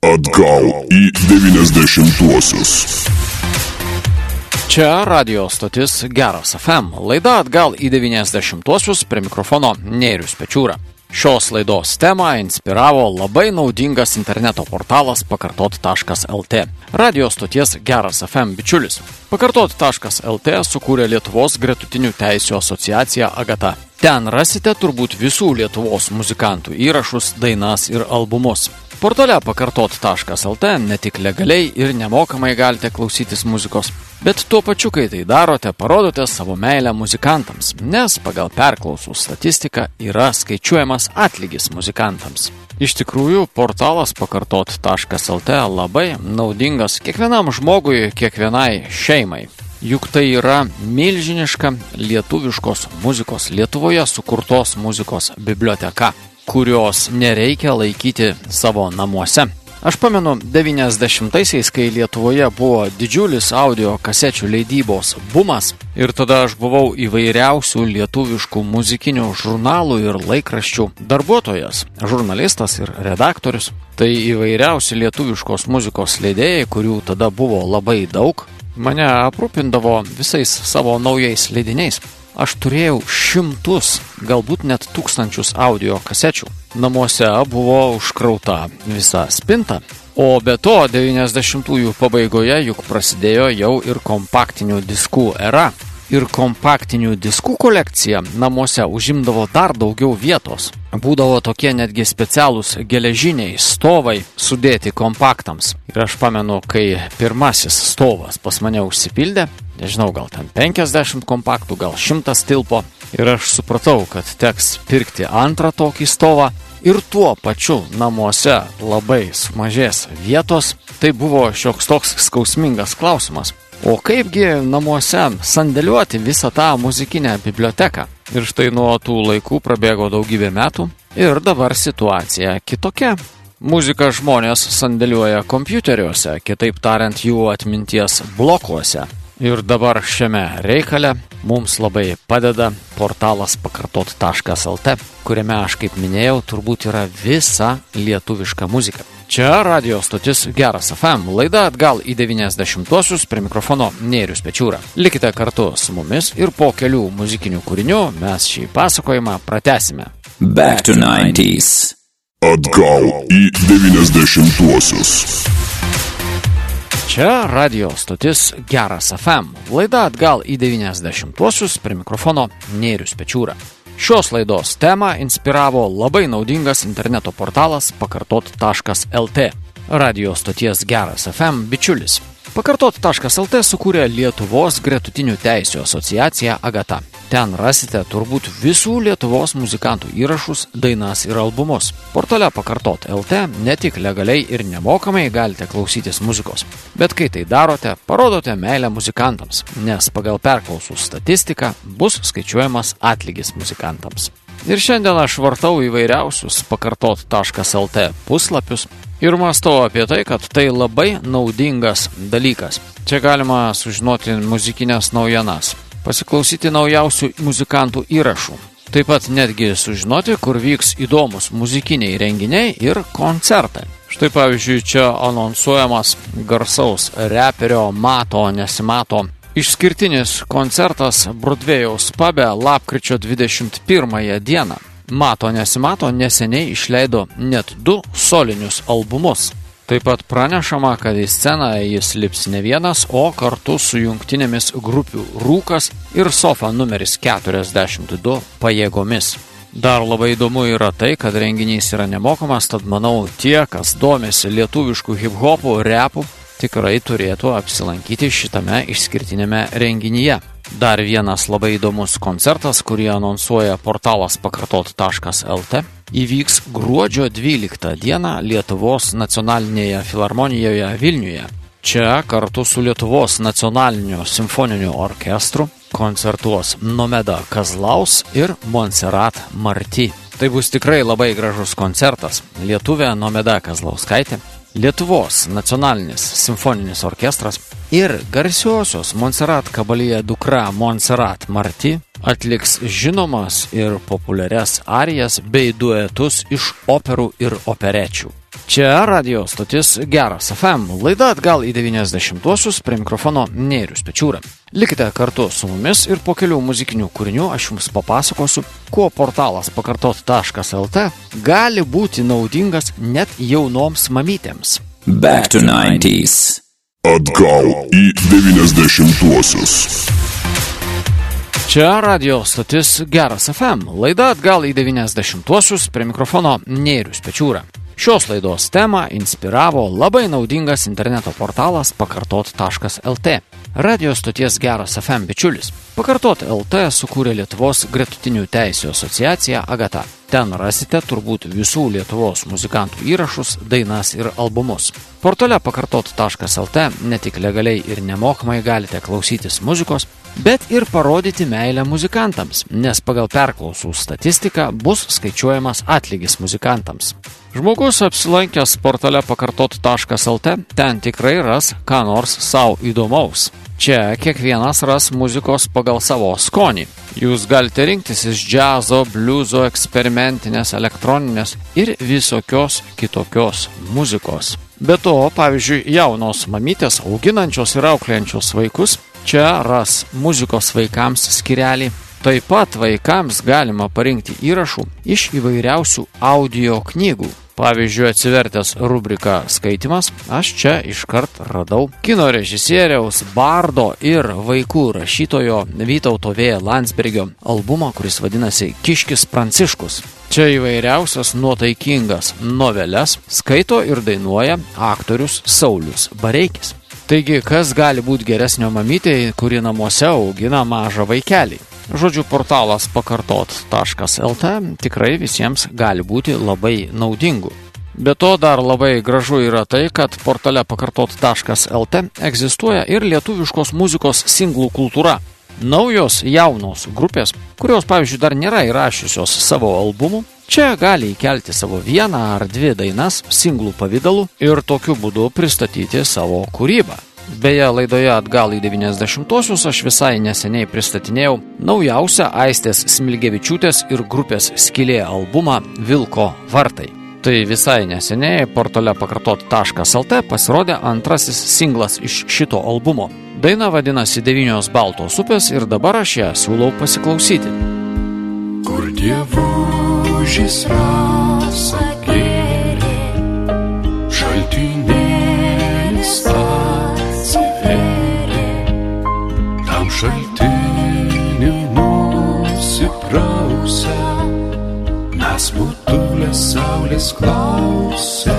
Atgal į 90-uosius. Čia radio stotis Geras FM. Laida Atgal į 90-uosius, prie mikrofono Nėrius Pečiūra. Šios laidos temą inspiravo labai naudingas interneto portalas pakartot.lt. Radio stoties Geras FM bičiulis. Pakartot.lt sukūrė Lietuvos gretutinių teisių asociacija Agata. Ten rasite turbūt visų Lietuvos muzikantų įrašus, dainas ir albumus. Portale pakartot.lt ne tik legaliai ir nemokamai galite klausytis muzikos, bet tuo pačiu, kai tai darote, parodote savo meilę muzikantams, nes pagal perklausų statistiką yra skaičiuojamas atlygis muzikantams. Iš tikrųjų, portalas pakartot.lt labai naudingas kiekvienam žmogui, kiekvienai šeimai. Juk tai yra milžiniška lietuviškos muzikos, Lietuvoje sukurtos muzikos biblioteka, kurios nereikia laikyti savo namuose. Aš pamenu 90-aisiais, kai Lietuvoje buvo didžiulis audio kasečių leidybos bumas ir tada aš buvau įvairiausių lietuviškų muzikinių žurnalų ir laikraščių darbuotojas, žurnalistas ir redaktorius. Tai įvairiausi lietuviškos muzikos leidėjai, kurių tada buvo labai daug, mane aprūpindavo visais savo naujais leidiniais. Aš turėjau šimtus, galbūt net tūkstančius audio kasečių. Namuose buvo užkrauta visa spinta. O be to, 90-ųjų pabaigoje juk prasidėjo jau ir kompaktinių diskų era. Ir kompaktinių diskų kolekcija namuose užimdavo dar daugiau vietos. Būdavo tokie netgi specialūs geležiniai stovai sudėti kompaktams. Ir aš pamenu, kai pirmasis stovas pas mane užsipildė, nežinau, gal ten 50 kompaktų, gal 100 tilpo. Ir aš supratau, kad teks pirkti antrą tokį stovą. Ir tuo pačiu namuose labai sumažės vietos. Tai buvo šioks toks skausmingas klausimas. O kaipgi namuose sandėliuoti visą tą muzikinę biblioteką? Ir štai nuo tų laikų prabėgo daugybė metų ir dabar situacija kitokia. Muziką žmonės sandėliuoja kompiuteriuose, kitaip tariant jų atminties blokuose. Ir dabar šiame reikale mums labai padeda portalas pakartot.lt, kuriame, aš kaip minėjau, turbūt yra visa lietuviška muzika. Čia radio stotis Geras FM, laida Atgal į 90-uosius, prie mikrofono Nėrius Pečiūra. Likite kartu su mumis ir po kelių muzikinių kūrinių mes šį pasakojimą pratęsime. Back to 90s. Atgal į 90-uosius. Čia radio stotis Geras FM, laida Atgal į 90-uosius, prie mikrofono Nėrius Pečiūra. Šios laidos temą inspiravo labai naudingas interneto portalas pakartot.lt. Radio stoties Geras FM bičiulis. Pakartot.lt sukūrė Lietuvos gretutinių teisių asociacija Agata. Ten rasite turbūt visų Lietuvos muzikantų įrašus, dainas ir albumus. Portale pakartot.lt ne tik legaliai ir nemokamai galite klausytis muzikos, bet kai tai darote, parodote meilę muzikantams, nes pagal perklausų statistiką bus skaičiuojamas atlygis muzikantams. Ir šiandien aš vartau įvairiausius pakartot.lt puslapius ir mąstau apie tai, kad tai labai naudingas dalykas. Čia galima sužinoti muzikinės naujienas, pasiklausyti naujausių muzikantų įrašų. Taip pat netgi sužinoti, kur vyks įdomus muzikiniai renginiai ir koncertai. Štai pavyzdžiui, čia anonsuojamas garsaus reperio Mato Nesimato išskirtinis koncertas Brodvėjaus pube lapkričio 21 dieną. Mato Nesimato neseniai išleido net 2 solinius albumus. Taip pat pranešama, kad į sceną jis lips ne vienas, o kartu su jungtinėmis grupių Rūkas ir Sofa numeris 42 pajėgomis. Dar labai įdomu yra tai, kad renginys yra nemokamas, tad manau tie, kas domisi lietuviškų hip-hopų, repų, tikrai turėtų apsilankyti šitame išskirtinėme renginyje. Dar vienas labai įdomus koncertas, kurį anonsuoja portalas pakartot.lt, įvyks gruodžio 12 dieną Lietuvos nacionalinėje filharmonijoje Vilniuje. Čia kartu su Lietuvos nacionaliniu simfoniniu orkestru koncertuos Nomeda Kazlaus ir Montserrat Marti. Tai bus tikrai labai gražus koncertas. Lietuvė Nomeda Kazlauskaitė, Lietuvos nacionalinis simfoninis orkestras ir garsiosios Montserrat Kabalyje dukra Montserrat Marti atliks žinomas ir populiarias arijas bei duetus iš operų ir operečių. Čia radio stotis Geras FM, laida atgal į 90-uosius, prie mikrofono Nerijus Pečiūra. Likite kartu su mumis ir po kelių muzikinių kūrinių aš jums papasakosiu, kuo portalas pakartot.lt gali būti naudingas net jaunoms mamytėms. Back to 90s. Atgal į 90-uosius. Čia radio stotis Geras FM, laida atgal į 90-uosius, prie mikrofono Nerijus Pečiūra. Šios laidos temą inspiravo labai naudingas interneto portalas pakartot.lt. Radio stoties Geras FM bičiulis. Pakartot LT sukūrė Lietuvos gretutinių teisių asociacija Agata. Ten rasite turbūt visų Lietuvos muzikantų įrašus, dainas ir albumus. Portale pakartot.lt ne tik legaliai ir nemokamai galite klausytis muzikos, bet ir parodyti meilę muzikantams, nes pagal perklausų statistiką bus skaičiuojamas atlygis muzikantams. Žmogus apsilankęs portale pakartot.lt ten tikrai ras ką nors sau įdomaus. Čia kiekvienas ras muzikos pagal savo skonį. Jūs galite rinktis iš džiazo, bliuzo, eksperimentinės, elektroninės ir visokios kitokios muzikos. Be to, pavyzdžiui, jaunos mamytės auginančios ir auklėjančios vaikus čia ras muzikos vaikams skyrelį. Taip pat vaikams galima parinkti įrašų iš įvairiausių audio knygų. Pavyzdžiui, atsivertęs rubriką skaitymas, aš čia iškart radau kino režisieriaus, bardo ir vaikų rašytojo Vytauto V. Landsbergio albumą, kuris vadinasi Kiškis Pranciškus. Čia įvairiausias nuotaikingas noveles skaito ir dainuoja aktorius Saulius Bareikis. Taigi, kas gali būti geresnio mamytei, kuri namuose augina mažą vaikelį? Žodžiu, portalas pakartot.lt tikrai visiems gali būti labai naudingu. Be to, dar labai gražu yra tai, kad portale pakartot.lt egzistuoja ir lietuviškos muzikos singlų kultūra. Naujos jaunos grupės, kurios, pavyzdžiui, dar nėra įrašiusios savo albumų, čia gali įkelti savo vieną ar dvi dainas singlų pavidalu ir tokiu būdu pristatyti savo kūrybą. Beje, laidoje atgal į 90-uosius aš visai neseniai pristatinėjau naujausią Aistės Smilgevičiūtės ir grupės Skylė albumą Vilko vartai. Tai visai neseniai portale pakartot.lt pasirodė antrasis singlas iš šito albumo. Daina vadinasi 9 baltos upės ir dabar aš ją siūlau pasiklausyti. Kur dievužis rasa gėrė, šaltinėlis atsiverė, tam šaltiniu nusiprausę, mes mutulės saulės klausė,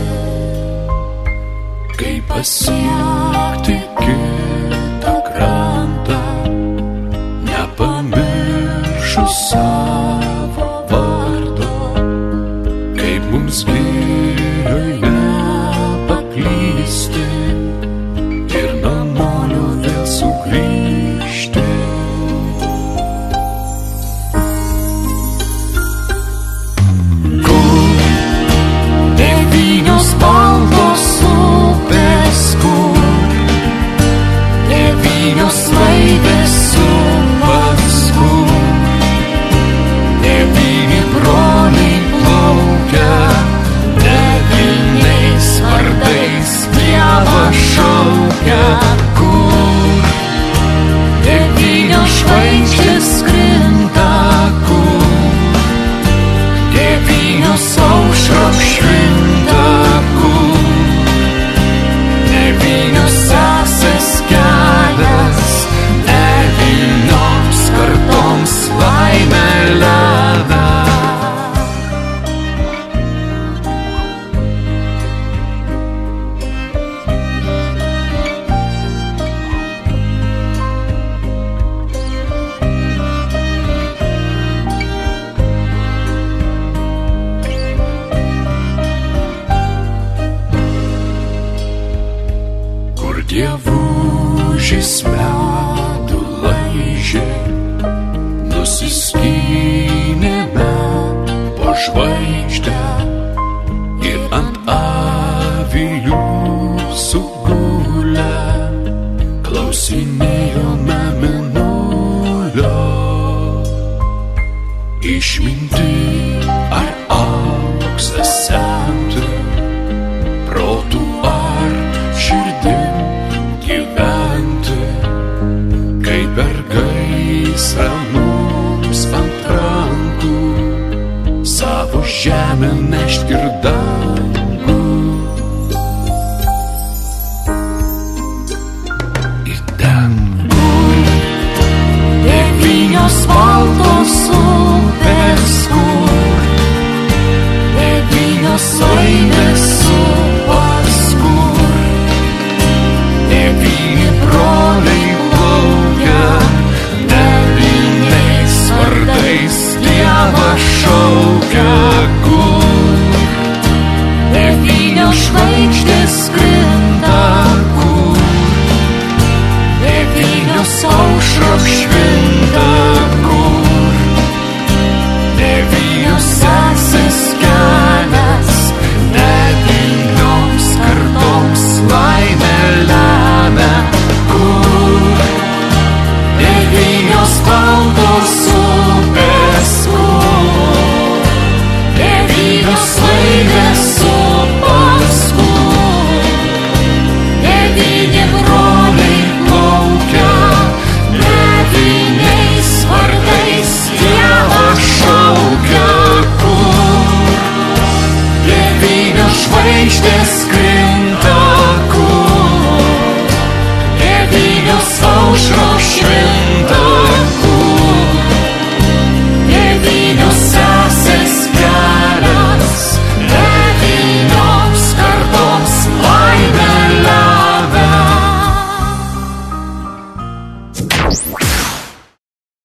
kaip pasiekti kitą krantą, nepamiršus savo vardo, kaip mums girioj nepaklysti ir namolio vėl sugrįžti. Kur 9 baltos upės, kur 9 laivės su mazgu, 9 broliai plaukia, 9 vardais Dievą šaukia. Kur 9 žvaigždės krinta, kur 9 aušros švinta, kur 9 sesės kelias, 9 kartoms laimę lemia. Kur dievužis medų laižė, nusiskynėme po žvaigždę ir ant avilių sugulę klausinėjome mėnulio. Išminti ar auksą semti, grįžt ir